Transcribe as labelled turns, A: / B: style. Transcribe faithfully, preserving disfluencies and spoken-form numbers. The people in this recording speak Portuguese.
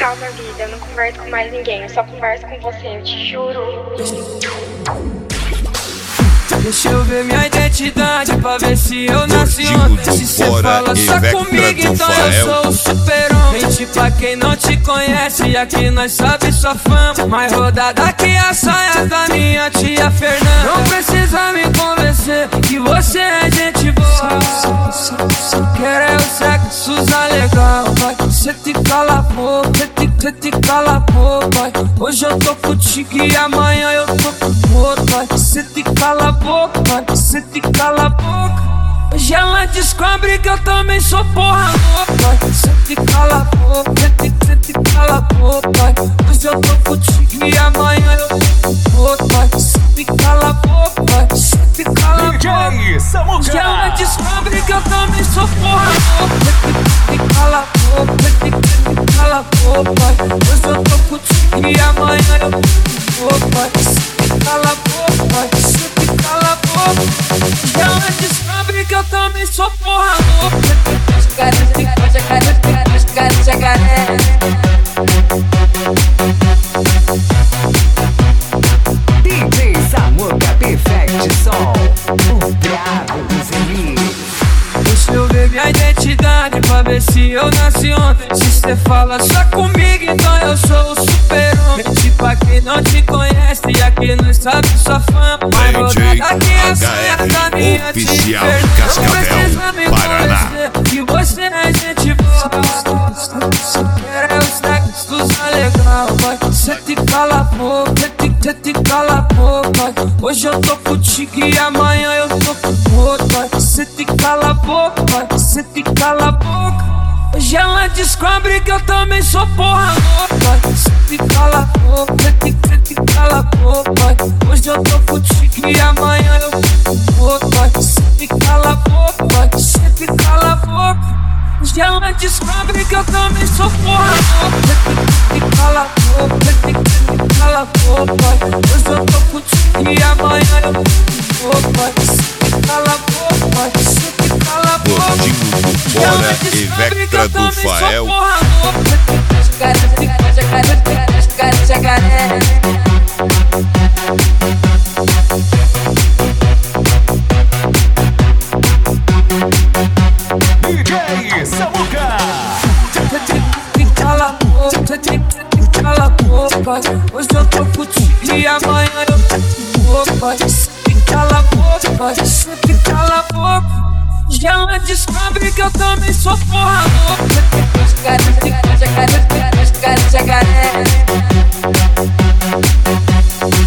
A: Calma, vida, eu não converso com mais ninguém, eu só converso com você, eu te juro.
B: Deixa eu ver minha identidade pra ver se eu nasci ontem. Se cê fala só comigo, então eu sou o super-homem. Mente pra quem não te conhece, aqui nós sabe sua fama. Mais rodada que a saia da minha tia Fernanda. Não precisa me convencer que você é gente boa. Quero é o sexo legal, vai. Cê te cala a boca, cê te, cê te cala a boca, vai. Hoje eu tô contigo e amanhã eu tô com outro, vai. Cê te cala a boca, vai. Cê te cala a boca. Hoje ela descobre que eu também sou porra louca, vai. Cê te cala a boca, cê te, cê te cala a boca, vai. Hoje eu tô contigo e amanhã eu tô com outro, vai. Cê te cala a boca, vai. Cê te cala a boca. Hoje ela descobre que eu também sou porra louca. Cê te cala a boca, cê te, cê te cala a boca, vai. Hoje eu tô contigo e amanhã eu tô com outro, vai. Cê te cala a boca, vai. Cê te cala a boca. Hoje ela descobre que eu também sou porra louca.
C: D J Samuca Perfect Som, o brabo dos elites.
B: Deixa eu ver minha identidade pra ver se eu nasci ontem. Se cê fala só comigo, então eu sou o super-homem. Mente pra quem não te conhece, e aqui nós sabe sua fama. Mas rodada que a saia da minha tia Fernanda. Não precisa me convencer que você é gente boa. Quero é o sexo legal, vai. Cê te cala a boca, cê te, cê te cala a boca, vai. Hoje eu tô contigo e amanhã eu tô com outro, vai. Cê te cala a boca, vai. Cê te cala a boca. Hoje ela descobre que eu também sou porra louca, vai. Cê te cala a boca, cê te, cê te cala a boca, vai. Hoje eu tô contigo e amanhã eu tô com outro, vai. Cê te cala a boca, vai. Cê te cala a boca. Hoje ela descobre que eu também sou porra louca. Cê te cala a boca, cê te, cê te cala a boca, vai. Hoje eu tô contigo e amanhã eu tô com outro, vai. Cê te cala a boca, vai. Cê te cala a boca.
D: Bora e Vectra do Fael.
C: D J Samuca.
B: Cala a boca, cala a boca. Hoje eu tô contigo e amanhã eu tô com outro, vai. Cala a boca, cê te cala a boca. Hoje ela descobre que eu também sou porra louca.